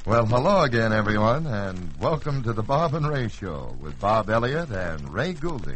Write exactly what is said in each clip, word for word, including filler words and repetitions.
Well, hello again, everyone, and welcome to the Bob and Ray Show with Bob Elliott and Ray Goulding.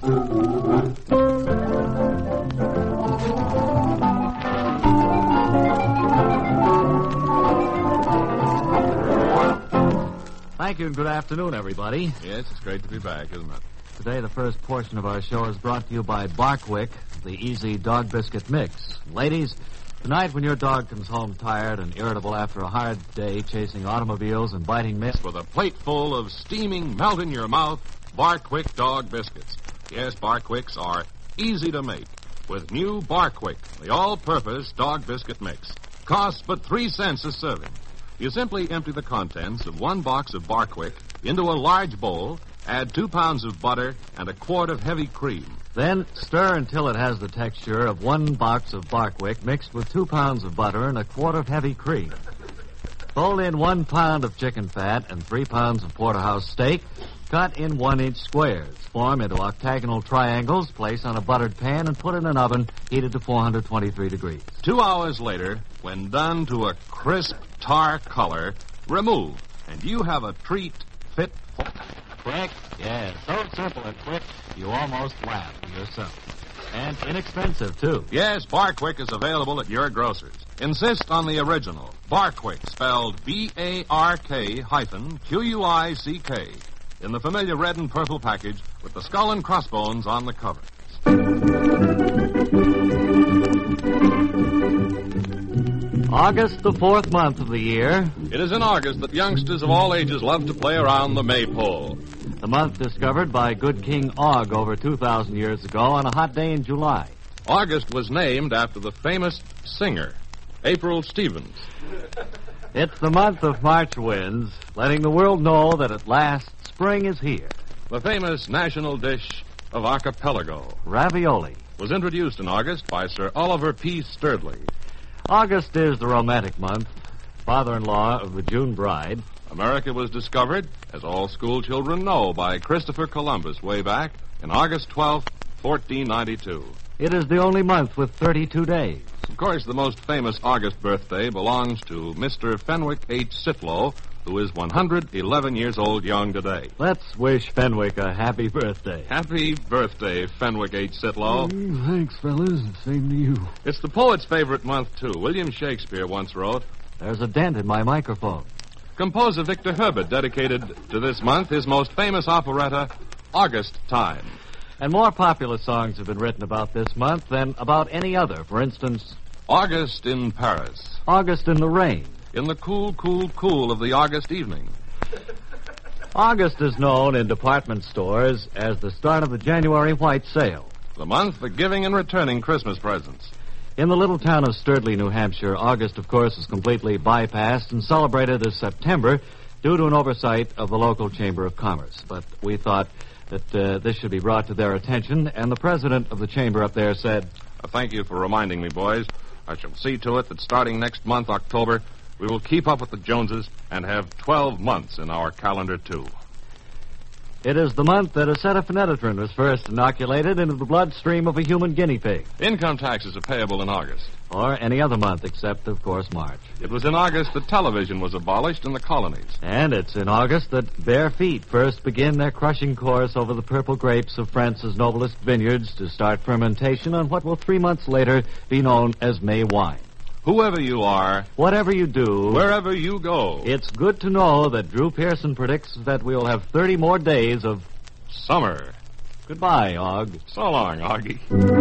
Thank you and good afternoon, everybody. Yes, it's great to be back, isn't it? Today, the first portion of our show is brought to you by Barkwick, the Easy Dog Biscuit Mix. Ladies, tonight when your dog comes home tired and irritable after a hard day chasing automobiles and biting mist... With a plate full of steaming, melt-in-your-mouth Barkwick dog biscuits. Yes, Barkwicks are easy to make with new Barkwick, the all-purpose dog biscuit mix. Costs but three cents a serving. You simply empty the contents of one box of Barkwick into a large bowl, add two pounds of butter and a quart of heavy cream. Then stir until it has the texture of one box of Barkwick mixed with two pounds of butter and a quart of heavy cream. Fold in one pound of chicken fat and three pounds of porterhouse steak, cut in one-inch squares. Form into octagonal triangles, place on a buttered pan, and put in an oven heated to four hundred twenty-three degrees. Two hours later, when done to a crisp tar color, remove, and you have a treat fit for... Quick? Yeah, so simple and quick, you almost laugh yourself. And inexpensive, too. Yes, Barkwick is available at your grocer's. Insist on the original. Barkwick, spelled B A R K hyphen Q U I C K. In the familiar red and purple package with the skull and crossbones on the cover. August, the fourth month of the year. It is in August that youngsters of all ages love to play around the maypole. The month discovered by good King Og over two thousand years ago on a hot day in July. August was named after the famous singer, April Stevens. It's the month of March winds, letting the world know that at last spring is here. The famous national dish of archipelago, ravioli, was introduced in August by Sir Oliver P. Sturdley. August is the romantic month, father-in-law of the June bride. America was discovered, as all school children know, by Christopher Columbus way back in August twelfth, fourteen ninety-two. It is the only month with thirty-two days. Of course, the most famous August birthday belongs to Mister Fenwick H. Sitlow, who is one hundred eleven years old young today. Let's wish Fenwick a happy birthday. Happy birthday, Fenwick H. Sitlow. Mm, thanks, fellas. Same to you. It's the poet's favorite month, too. William Shakespeare once wrote... There's a dent in my microphone. Composer Victor Herbert dedicated to this month his most famous operetta, August Time. And more popular songs have been written about this month than about any other. For instance... August in Paris. August in the rain. In the cool, cool, cool of the August evening. August is known in department stores as the start of the January white sale. The month for giving and returning Christmas presents. In the little town of Sturdley, New Hampshire, August, of course, is completely bypassed and celebrated as September due to an oversight of the local Chamber of Commerce. But we thought that uh, this should be brought to their attention, and the president of the chamber up there said... Uh, thank you for reminding me, boys. I shall see to it that starting next month, October, we will keep up with the Joneses and have twelve months in our calendar, too. It is the month that acetaminophen was first inoculated into the bloodstream of a human guinea pig. Income taxes are payable in August. Or any other month except, of course, March. It was in August that television was abolished in the colonies. And it's in August that bare feet first begin their crushing course over the purple grapes of France's noblest vineyards to start fermentation on what will three months later be known as May wine. Whoever you are, whatever you do, wherever you go, it's good to know that Drew Pearson predicts that we'll have thirty more days of summer. Goodbye, Og. So long, Augie.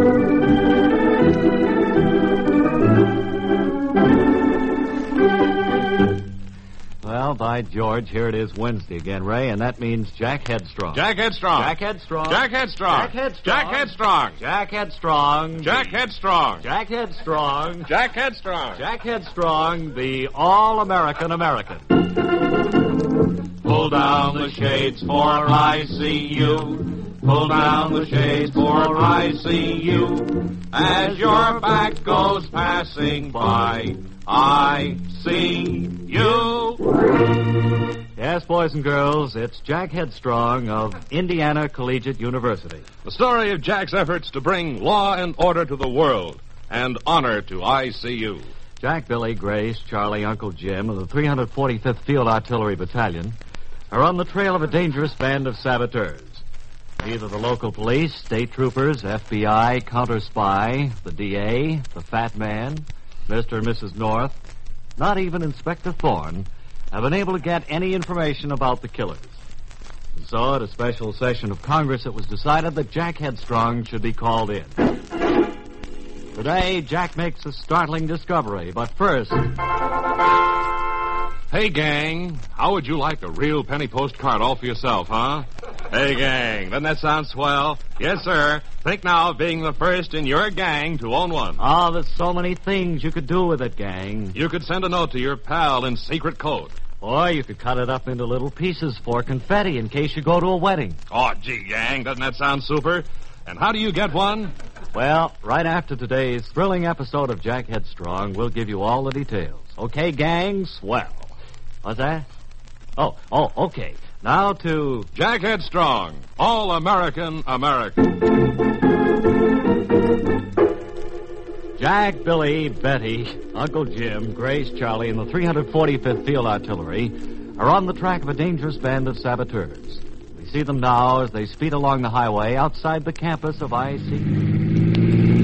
Well, by George, here it is Wednesday again, Ray, and that means Jack Headstrong. Jack Headstrong. Jack Headstrong. Jack Headstrong. Jack Headstrong. Jack Headstrong. Jack Headstrong. Jack Headstrong. Jack Headstrong. Jack Headstrong. Jack Headstrong, the all-American American. Pull down the shades for I see you. Pull down the shades for I see you. As your back goes passing by, I see you. Yes, boys and girls, it's Jack Headstrong of Indiana Collegiate University. The story of Jack's efforts to bring law and order to the world and honor to I C U. Jack, Billy, Grace, Charlie, Uncle Jim, and the three hundred forty-fifth Field Artillery Battalion are on the trail of a dangerous band of saboteurs. Neither the local police, state troopers, F B I, counter-spy, the D A, the Fat Man, Mister and Missus North, not even Inspector Thorne, have been able to get any information about the killers. And so, at a special session of Congress, it was decided that Jack Headstrong should be called in. Today, Jack makes a startling discovery, but first... Hey, gang, how would you like a real penny postcard all for yourself, huh? Hey, gang, doesn't that sound swell? Yes, sir. Think now of being the first in your gang to own one. Oh, there's so many things you could do with it, gang. You could send a note to your pal in secret code. Or you could cut it up into little pieces for confetti in case you go to a wedding. Oh, gee, gang, doesn't that sound super? And how do you get one? Well, right after today's thrilling episode of Jack Headstrong, we'll give you all the details. Okay, gang? Swell. What's that? Oh, oh, okay. Now to... Jack Headstrong, All-American American. Jack, Billy, Betty, Uncle Jim, Grace, Charlie, and the three hundred forty-fifth Field Artillery are on the track of a dangerous band of saboteurs. We see them now as they speed along the highway outside the campus of I C.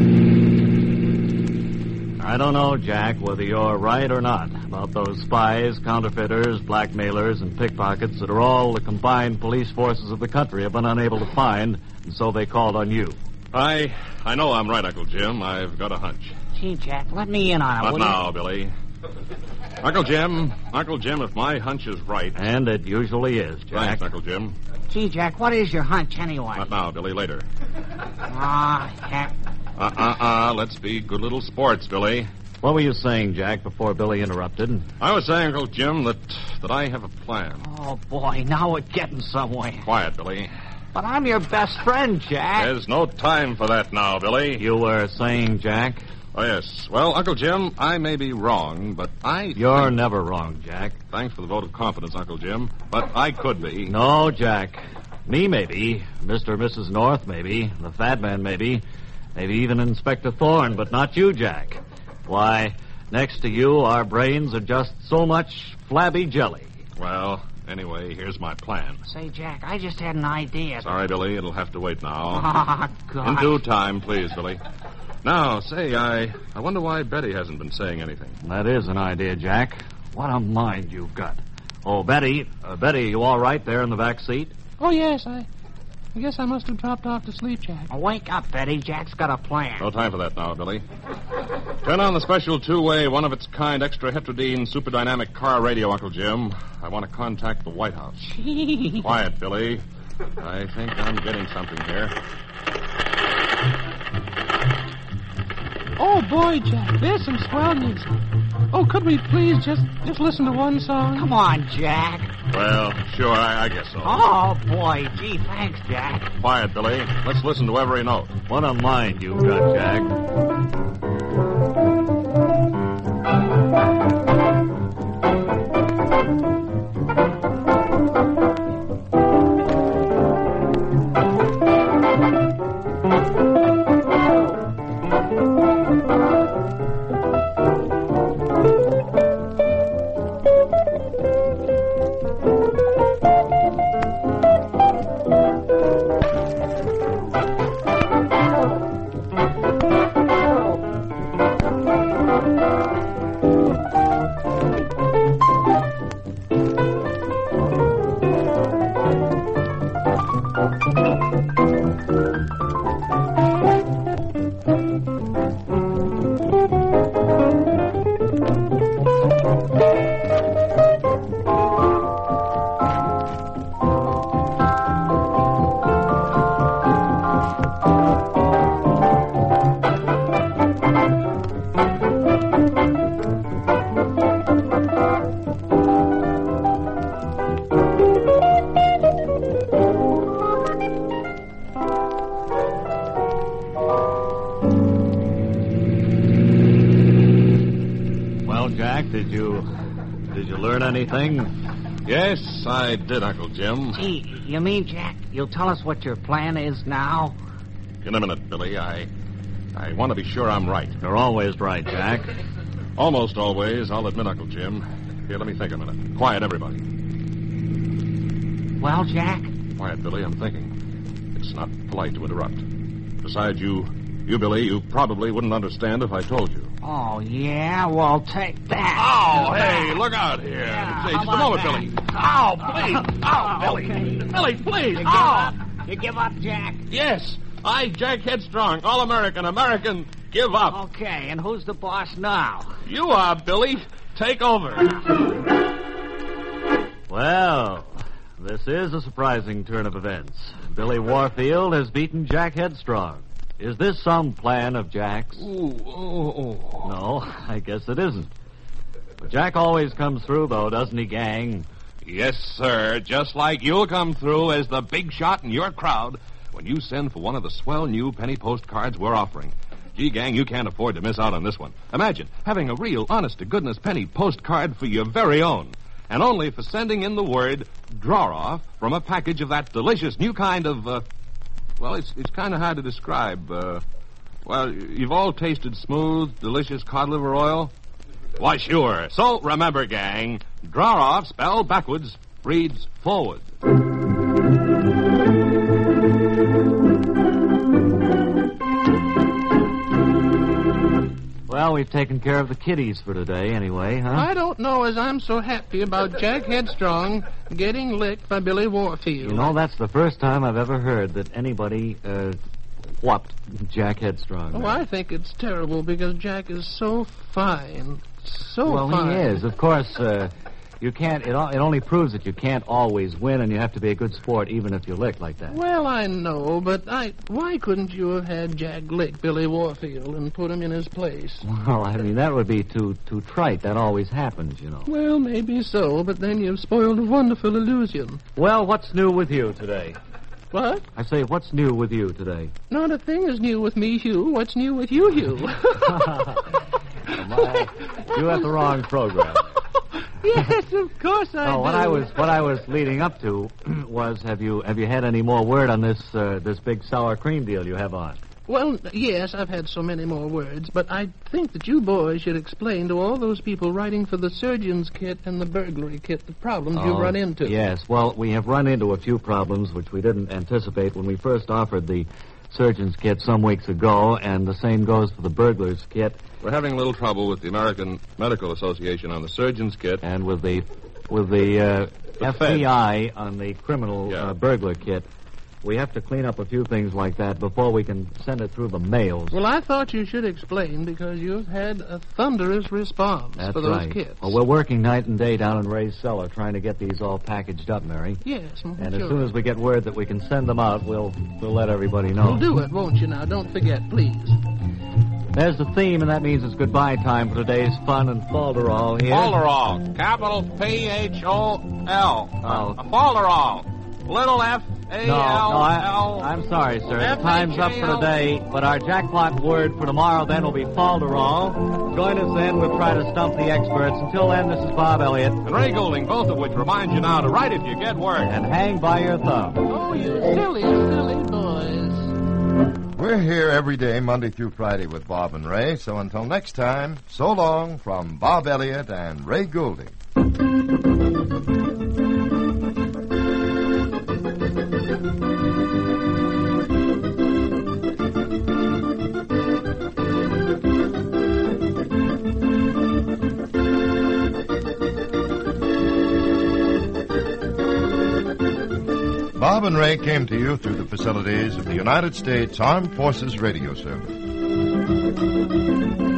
I don't know, Jack, whether you're right or not about those spies, counterfeiters, blackmailers, and pickpockets that are all the combined police forces of the country have been unable to find, and so they called on you. I I know I'm right, Uncle Jim. I've got a hunch. Gee, Jack, let me in on it. Not will now, you? Billy. Uncle Jim, Uncle Jim, if my hunch is right... And it usually is, Jack. Thanks, Uncle Jim. Gee, Jack, what is your hunch anyway? Not now, Billy, later. Ah, heck. Uh-uh-uh, let's be good little sports, Billy. What were you saying, Jack, before Billy interrupted? I was saying, Uncle Jim, that, that I have a plan. Oh, boy, now we're getting somewhere. Quiet, Billy. But I'm your best friend, Jack. There's no time for that now, Billy. You were saying, Jack? Oh, yes. Well, Uncle Jim, I may be wrong, but I... You're think... never wrong, Jack. Thanks for the vote of confidence, Uncle Jim, but I could be. No, Jack. Me, maybe. Mister and Missus North, maybe. The Fat Man, maybe. Maybe even Inspector Thorne, but not you, Jack. Why, next to you, our brains are just so much flabby jelly. Well, anyway, here's my plan. Say, Jack, I just had an idea. Sorry, Billy, it'll have to wait now. Oh, God. In due time, please, Billy. Now, say, I, I wonder why Betty hasn't been saying anything. That is an idea, Jack. What a mind you've got. Oh, Betty, uh, Betty, you all right there in the back seat? Oh, yes, I... I guess I must have dropped off to sleep, Jack. Oh, wake up, Betty. Jack's got a plan. No time for that now, Billy. Turn on the special two-way, one-of-its-kind, extra-heterodine, super-dynamic car radio, Uncle Jim. I want to contact the White House. Quiet, Billy. I think I'm getting something here. Oh, boy, Jack, there's some swell music. Oh, could we please just just listen to one song? Come on, Jack. Well, sure, I, I guess so. Oh, boy. Gee, thanks, Jack. Quiet, Billy. Let's listen to every note. What a mind you've got, Jack. Did you... Did you learn anything? Yes, I did, Uncle Jim. Gee, you mean, Jack, you'll tell us what your plan is now? In a minute, Billy. I... I want to be sure I'm right. You're always right, Jack. Almost always, I'll admit, Uncle Jim. Here, let me think a minute. Quiet, everybody. Well, Jack? Quiet, Billy, I'm thinking. It's not polite to interrupt. Besides, you, you, Billy, you probably wouldn't understand if I told you. Oh, yeah? Well, take that. Oh, hey, look out here. Yeah, Say, how just a moment, about Billy. that? Oh, please. Oh, Billy. Okay. Billy, please. You give Oh. up? You give up, Jack? Yes. I, Jack Headstrong, all-American, American, give up. Okay, and who's the boss now? You are, Billy. Take over. Well, this is a surprising turn of events. Billy Warfield has beaten Jack Headstrong. Is this some plan of Jack's? Ooh, oh, oh. No, I guess it isn't. But Jack always comes through, though, doesn't he, gang? Yes, sir. Just like you'll come through as the big shot in your crowd when you send for one of the swell new penny postcards we're offering. Gee, gang, you can't afford to miss out on this one. Imagine having a real, honest-to-goodness penny postcard for your very own. And only for sending in the word draw-off from a package of that delicious new kind of, uh, well, it's it's kind of hard to describe. Uh, well, you've all tasted smooth, delicious cod liver oil? Why, sure. So, remember, gang, draw-off, spelled backwards, reads forward. Well, we've taken care of the kiddies for today, anyway, huh? I don't know as I'm so happy about Jack Headstrong getting licked by Billy Warfield. You know, that's the first time I've ever heard that anybody, uh, whopped Jack Headstrong. Oh, I think it's terrible because Jack is so fine. So well, fine. he is. Of course, uh, you can't, it, it only proves that you can't always win, and you have to be a good sport even if you're licked like that. Well, I know, but I why couldn't you have had Jack lick Billy Warfield and put him in his place? Well, I mean, that would be too too trite. That always happens, you know. Well, maybe so, but then you've spoiled a wonderful illusion. Well, what's new with you today? What? I say, what's new with you today? Not a thing is new with me, Hugh. What's new with you, Hugh? My, you have the wrong program. Yes, of course I No, do. what I was what I was leading up to was have you have you had any more word on this uh, this big sour cream deal you have on? Well, yes, I've had so many more words, but I think that you boys should explain to all those people writing for the surgeon's kit and the burglary kit the problems you've Oh, run into. Yes, well, we have run into a few problems which we didn't anticipate when we first offered the surgeon's kit some weeks ago, and the same goes for the burglar's kit. We're having a little trouble with the American Medical Association on the surgeon's kit. And with the with the, uh, The F B I on the criminal Yeah. uh, burglar kit. We have to clean up a few things like that before we can send it through the mails. Well, I thought you should explain because you've had a thunderous response That's for those right. kits. Well, we're working night and day down in Ray's cellar trying to get these all packaged up, Mary. Yes, mm, And sure. as soon as we get word that we can send them out, we'll we'll let everybody know. You'll do it, won't you now? Don't forget, please. There's the theme, and that means it's goodbye time for today's fun and falderall here. Falderall, capital P H O L. Oh. Uh, Falderall, little F A No, no, I, L L. I'm sorry, sir. F The time's up for today, but our jackpot word for tomorrow then will be falderall. Join us then. We'll try to stump the experts. Until then, this is Bob Elliott. And Ray Goulding, both of which remind you now to write if you get word. And hang by your thumb. Oh, you silly, silly boys. We're here every day, Monday through Friday, with Bob and Ray. So until next time, so long from Bob Elliott and Ray Goulding. Bob and Ray came to you through the facilities of the United States Armed Forces Radio Service.